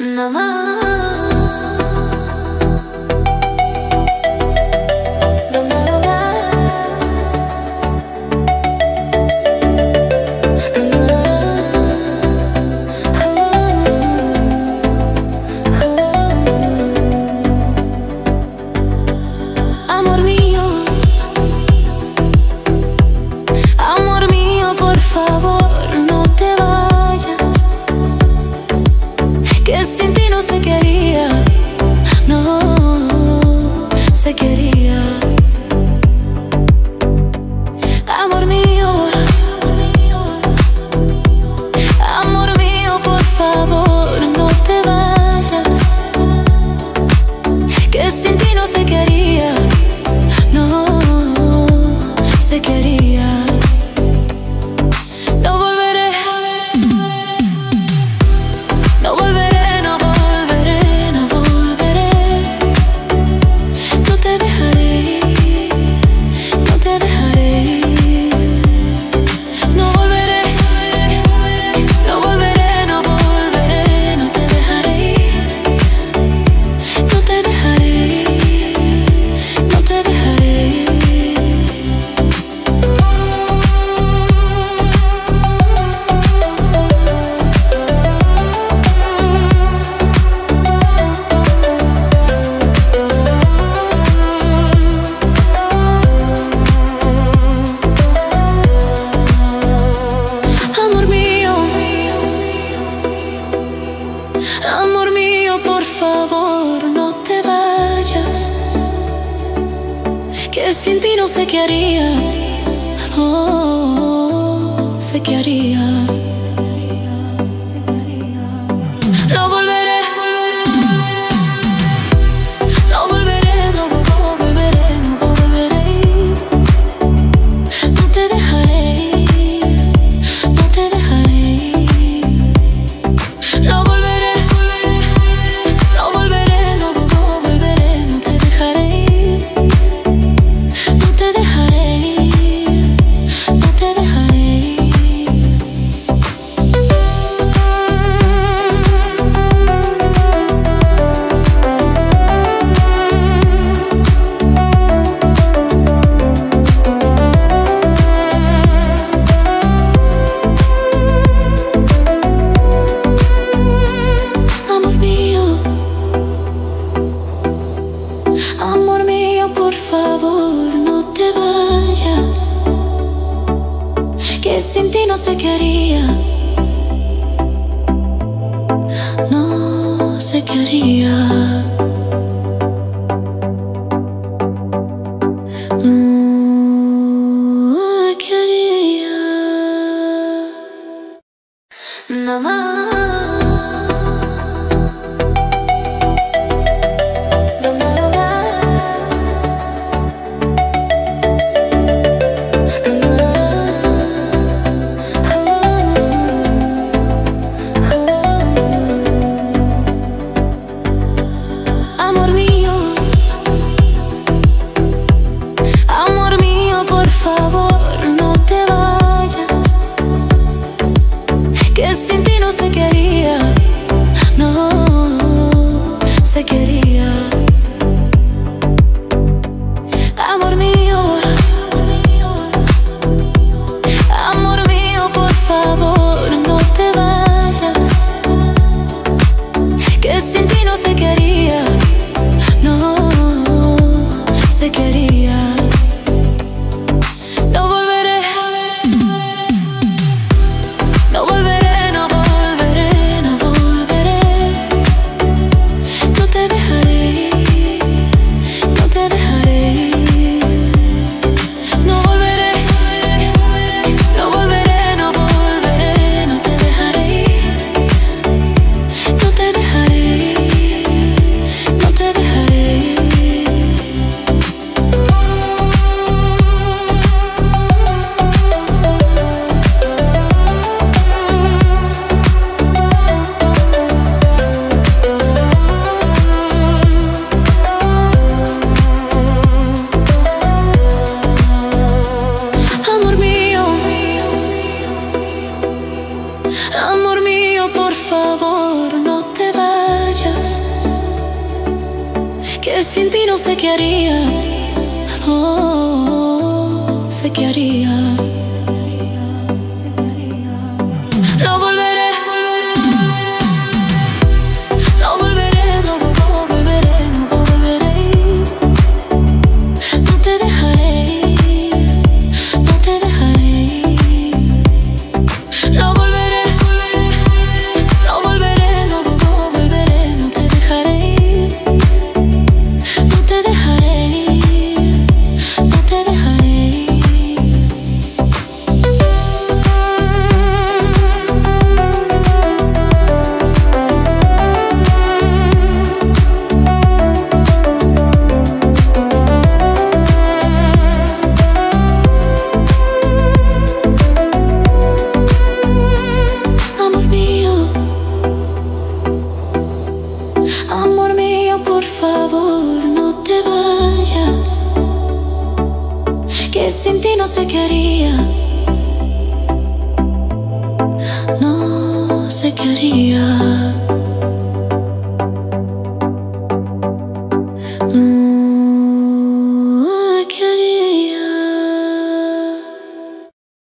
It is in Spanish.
nada más. Que sin ti no se quería, no se quería. Amor mío, por favor, no te vayas. Que sin ti no se quería, no se quería. No volveré, no volveré. Amor mío, por favor, no te vayas. Que sin ti no sé qué haría, oh, sé qué haría. No volveré, no volveré, no volveré, no volveré. No te dejaré, no te dejaré. No volveré, no volveré, no volveré. No te dejaré, no te dejaré, no te dejaré. Amor mío, por favor, no te vayas. Que sin ti no sé qué haría, no sé qué haría. No qué haría. Nada más. Por favor, no te vayas. Que sin ti no se quería, no se quería. Amor mío, por favor, no te vayas. Que sin ti no se quería, no se quería. No volveré, no volveré, no volveré, no volveré. No te dejaré, no te dejaré. No volveré, no volveré, no volveré. No te dejaré, no te dejaré. que sin ti no sé qué haría. Oh, sé qué haría. No volveré, no volveré, no volveré, no volveré. No te dejaré ir, no te dejaré ir. No volveré, no volveré, no volveré, no te dejaré ir. No te dejaré ir, no te dejaré ir. Amor mío, por favor, no te vayas, que sin ti no sé qué haría. No sé qué haría.